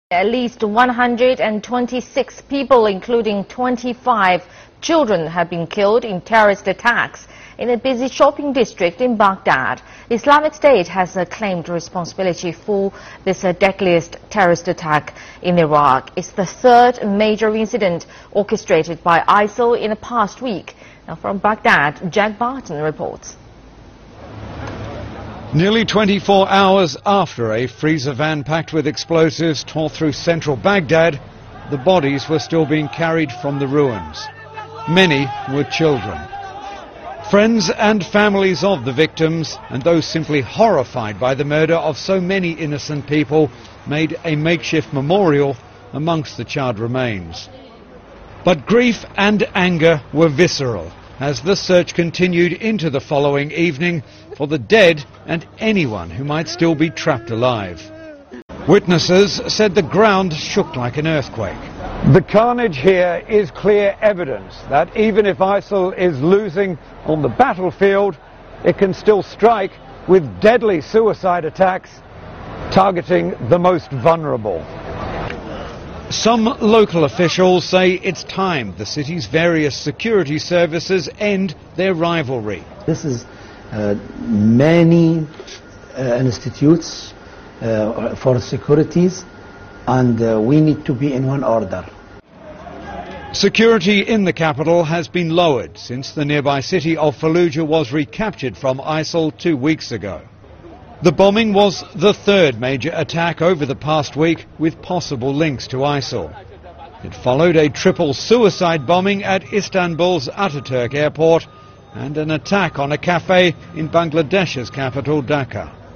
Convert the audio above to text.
At least 126 people, including 25 children, have been killed in terrorist attacks in a busy shopping district in Baghdad. Islamic State has claimed responsibility for this deadliest terrorist attack in Iraq. It's the third major incident orchestrated by ISIL in the past week. Now from Baghdad, Jack Barton reports. Nearly 24 hours after a freezer van packed with explosives tore through central Baghdad, the bodies were still being carried from the ruins. Many were children. Friends and families of the victims, and those simply horrified by the murder of so many innocent people, made a makeshift memorial amongst the charred remains. But grief and anger were visceral as the search continued into the following evening for the dead and anyone who might still be trapped alive. Witnesses said the ground shook like an earthquake. The carnage here is clear evidence that even if ISIL is losing on the battlefield, it can still strike with deadly suicide attacks targeting the most vulnerable. Some local officials say it's time the city's various security services end their rivalry. This is many institutes for securities, and we need to be in one order. Security in the capital has been lowered since the nearby city of Fallujah was recaptured from ISIL 2 weeks ago. The bombing was the third major attack over the past week with possible links to ISIL. It followed a triple suicide bombing at Istanbul's Ataturk airport and an attack on a cafe in Bangladesh's capital, Dhaka.